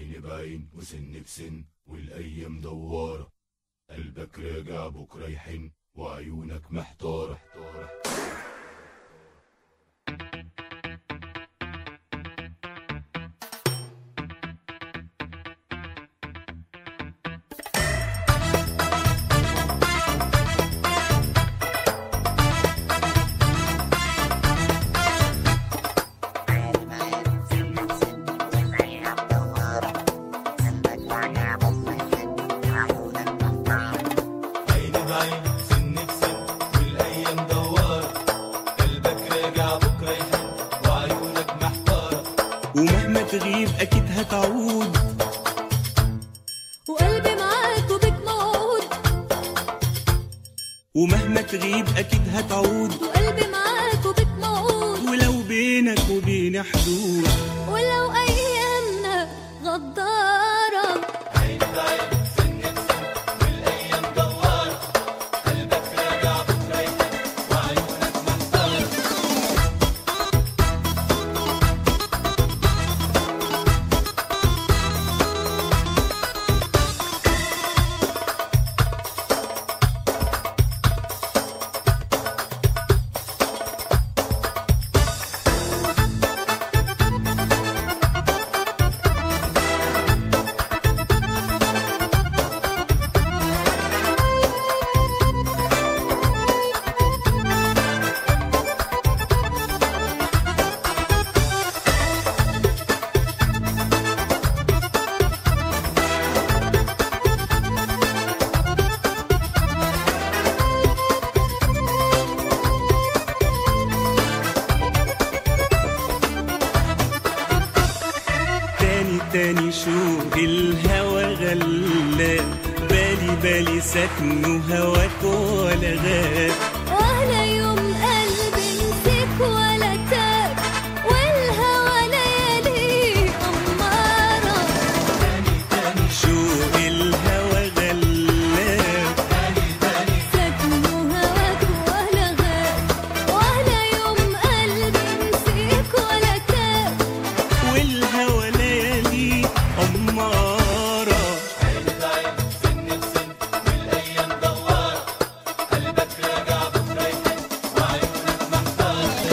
عين بعين وسن بسن والايام دوارة، قلبك راجع بكره يحن وعيونك محتارة. ومهما تغيب أكيد هتعود، وقلبي معاك وبك موعود. ومهما تغيب أكيد هتعود، وقلبي معاك وبك موعود. ولو بينك وبين حدود، ولو أيامنا غدارة. عين بعين سن بسن والايام دوارة، قلبك راجع بكره يحن وعيونك محتارة. تاني شوق الهوى غلاب، بالي سكن هواك ولا غاب. ولا يوم قلبي نسيك ولا تاب، والهوى ليالي أمارة. تاني شوق الهوى غلاب، سكن هواك ولا غاب. ولا يوم قلبي نسيك ولا تاب، والهوى ليالي أمارة. عين بعين سن بسن والايام دوارة، قلبك راجع بكره يحن وعيونك محتارة.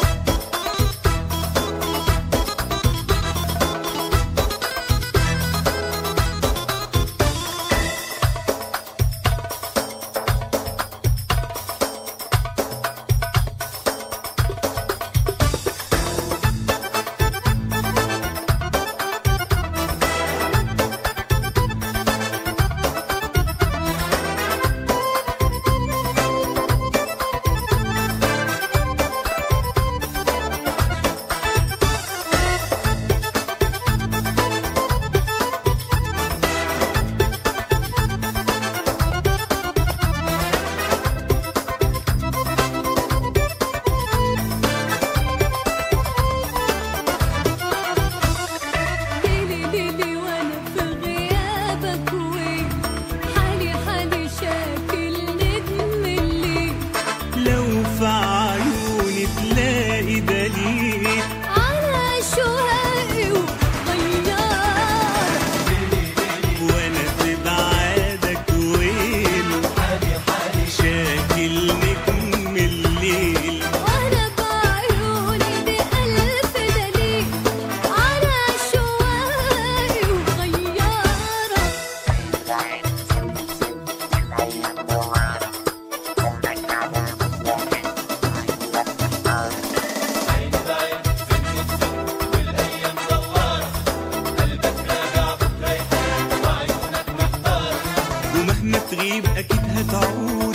ليلي وانا في غيابك وين، حالي شاكل نجم الليل. لو في عيوني تلاقي دليل على شوقي وغيار. وانا في بعادك وين، شاكل نجم الليل. وانا بعيوني دي ألف دليل على شوقي وغيارة. عين بعين سن بسن والايام دوارة، قلبك راجع بكره يحن وعيونك محتارة. ومهما تغيب أكيد هتعود،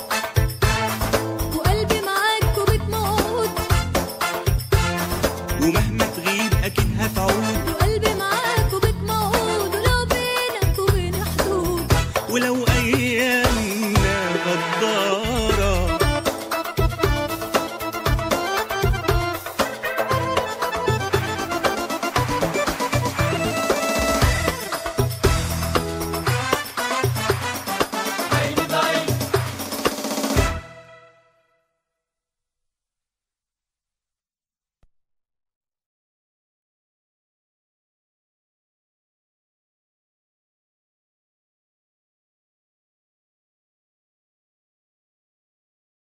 وقلبي معاك وبك موعود. ومهما تغيب أكيد هتعود.